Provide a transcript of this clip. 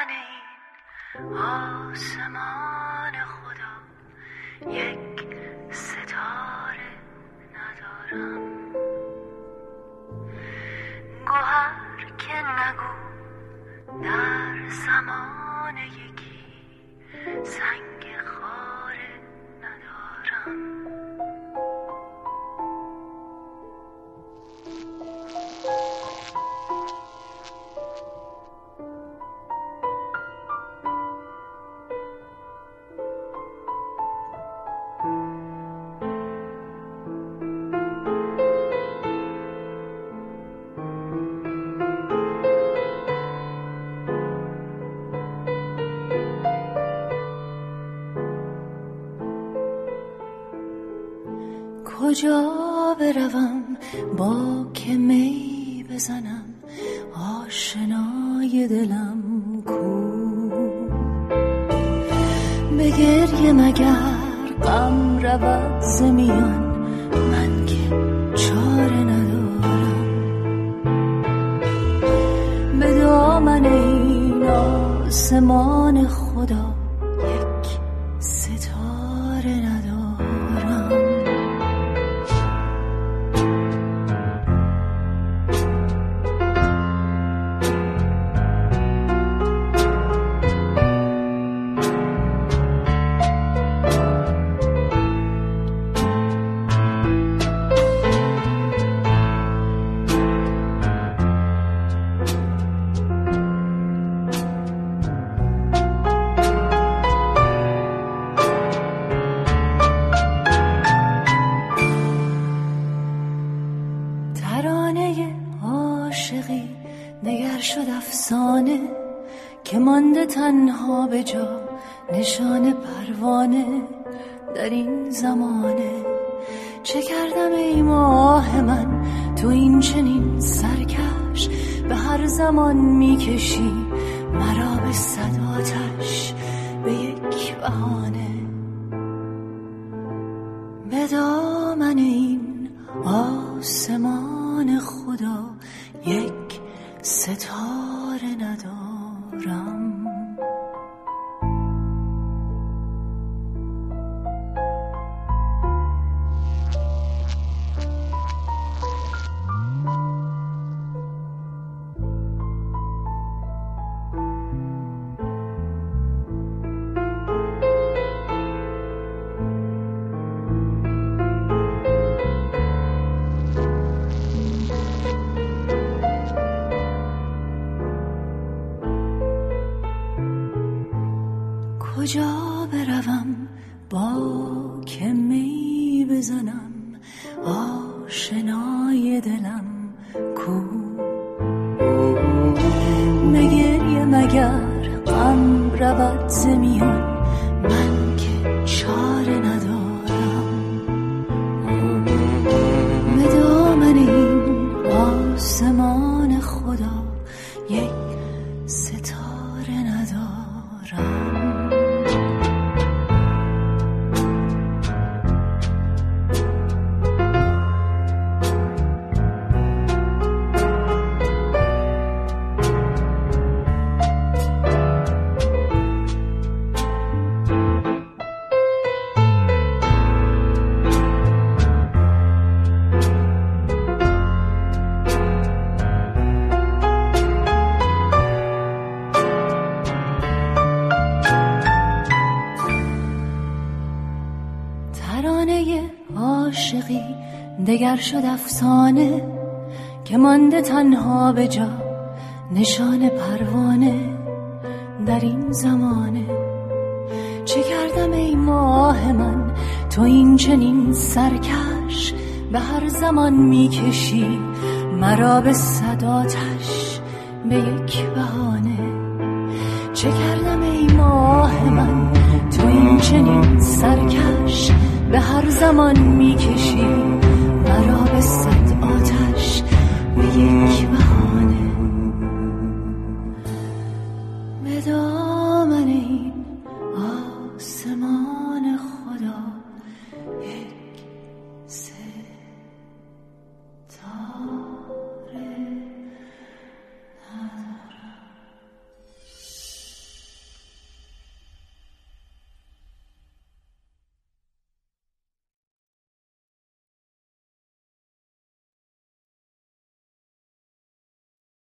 دامن این آسمان خدا یک ستاره ندارم. گوهر که نگو در زمان یکی سنگ خاره ندارم. کجا بروم با که می بزنم آشنای دلم کو؟ به گریه مگر غم رود ز میان من که چاره ندارم. به دامن این آسمان خدا یک ستاره ندارم. دگر شد افسانه که مانده تنها به جا نشان پروانه در این زمانه. چه کردم ای ماه من تو این چنین سرکش، به هر زمان میکشی مرا به صد آتش به یک بهانه. به دامن این آسمان خدا یک ستاره ندارم. کجا بروم با که می بزنم آشنای دلم کو؟ مگریه مگر غم رود ز میان من که چاره ندارم. به دامن این آسمان خدا یک ستاره ندارم. ترانه عاشقی دگر شد افسانه که مانده تنها به جا نشان پروانه در این زمانه. چه کردم ای ماه من تو این چنین سرکش، به هر زمان میکشی مرا به صد آتش به یک بهانه. چه کردم ای ماه من تو این چنین سرکش، به هر زمان میکشی مرا به صد آتش به یک بهانه.